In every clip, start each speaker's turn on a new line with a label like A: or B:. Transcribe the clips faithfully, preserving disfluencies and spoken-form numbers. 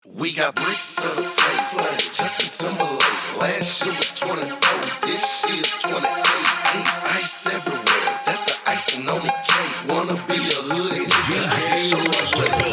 A: We got bricks of the flame, Justin Timberlake. Last year was twenty-four, this year's twenty-eight. Ice everywhere, that's the icing on the cake. Wanna be a hood nigga, I can show you what it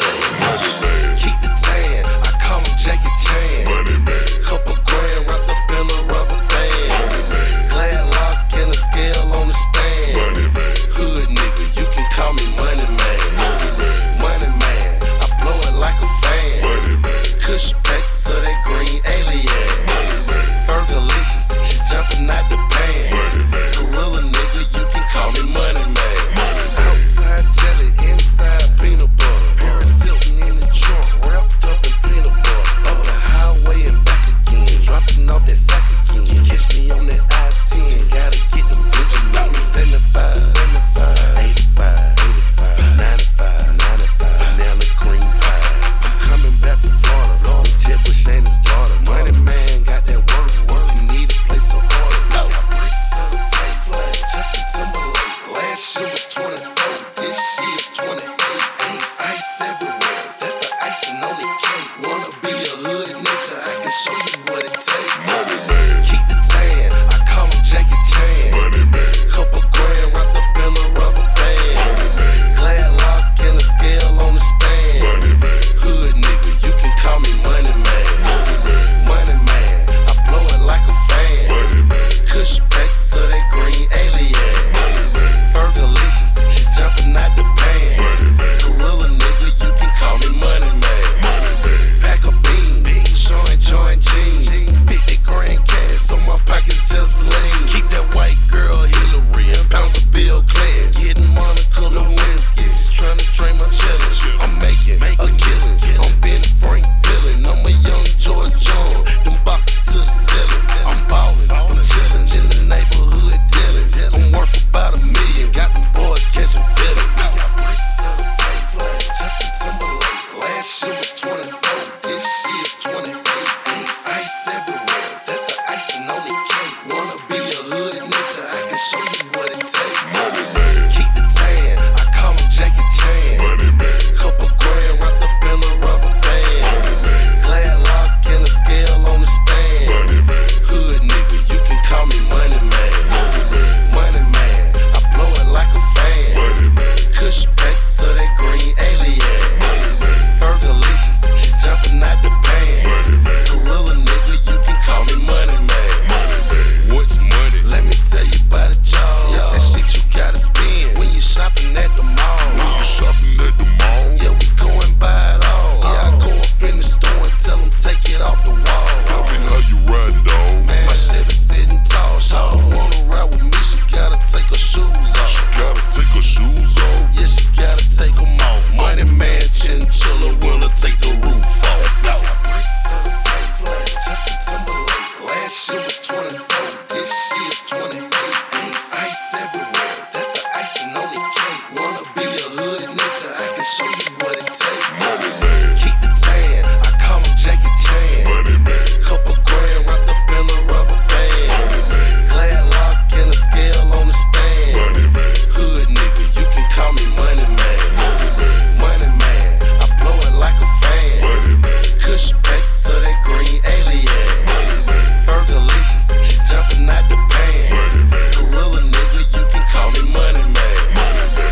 A: takes. Keep the tan, I call him Jackie Chan. Money man. Couple grand wrapped up in a rubber band. Money man. Glad lock and a scale on the stand. Money man. Hood nigga, you can call me Money Man. Money man, Money man, I blow it like a fan. Money man. Kush packs of that green alien. Fergalicious, she's jumping out the pan. Gorilla nigga, you can call me Money Man. Outside jelly, inside peanut butter. Paris Hilton in the trunk, wrapped up in peanut butter. Up the highway and back again, dropping off that sack again. Catch me on that I ten, gotta get them Benjamins. seventy-five, seventy-five, eighty-five, eighty-five, ninety-five, ninety-five, banana cream pies. I'm coming back from Florida. Florida, Jet Bush ain't his daughter. Money man got that work, work. You need a place of order. We got bricks of the flame, Justin Timberlake. Last year was twenty-four, this year's twenty-eight. Ice everywhere, that's the icing on the cake. Wanna be a hood nigga, I can show you what it takes. Money man. Keep the tan, I call him Jackie Chan. Money man. Couple grand wrapped up in a rubber band. Money man. Glad lock and a scale on the stand. Money man. Hood nigga, you can call me Money Man. Money man, Money man, I blow it like a fan. Money man. Kush packs of that green alien. Money man. Fergalicious, she's jumping out the pan. Money man. Gorilla nigga, you can call me Money Man. Money man. Pack of beans, showing joint jeans. fifty grand cash, so my pockets just lean. Keep that white girl Hillary and pounds of Bill Clinton. Getting Monica Lewinsky, she's trying to drain my chillin'. I'm making a killing, I'm Ben Frank Billin'. I'm a young George Jones, them boxes to the ceiling. I'm ballin', I'm chillin', in the neighborhood dealin'. I'm worth about a million, got them boys catching feelings. We got bricks of the flame, Justin Timberlake. Last year was twenty-four, this year's twenty-eight. Ice everywhere, that's the icing on the cake. Wanna be a hood nigga, I can show you what it takes. Money man. Keep the tan, I call him Jackie Chan. Money man. Couple grand wrapped up in a rubber band. Money man. Glad lock and a scale on the stand. Money man. Hood nigga, you can call me Money Man. Money man, Money man, I blow it like a fan. Money man. Kush packs of that green alien. Money man. Fergalicious, she's jumping out the pan. Money man. Gorilla nigga, you can call me Money Man. Money man. What's money? Let me tell you about it, y'all. It's that shit you gotta spend when you shopping at the mall. When you shopping at the mall? Yeah, we going buy it all. Yeah, I go up in the store and tell them take it off the wall.
B: Tell me how you riding, dawg.
A: Man, my Chevy sitting tall. She don't wanna ride with me, she gotta take her shoes off.
B: She gotta take her shoes off.
A: Yeah, she gotta take them off. Money man, chinchilla, wanna take the roof off. Let's go. Bricks of the flame, Justin Timberlake. Last year was twenty-four, this year's twenty-eight. Ice everywhere, that's the icing on the cake. Wanna be a hood nigga, I can show you what it takes.
B: Money man.
A: Keep the tan, I call him Jackie Chan.
B: Money man.
A: Couple grand wrapped up in a rubber band.
B: Money man.
A: Glad lock and a scale on the stand.
B: Money man.
A: Hood nigga, you can call me Money Man.
B: Money man.
A: Money man, I blow it like a fan.
B: Money man.
A: Kush packs of that green alien.
B: Money man.
A: Fergalicious, she's jumping out the pan.
B: Money man.
A: Gorilla nigga, you can call me Money Man.
B: Money man.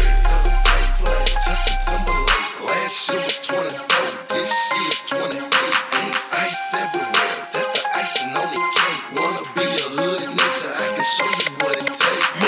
A: Justin Timberlake. Last year was twenty-four, this year's twenty-eight. Ice everywhere, that's the icing on the cake. Wanna be a hood nigga, I can show you what it takes.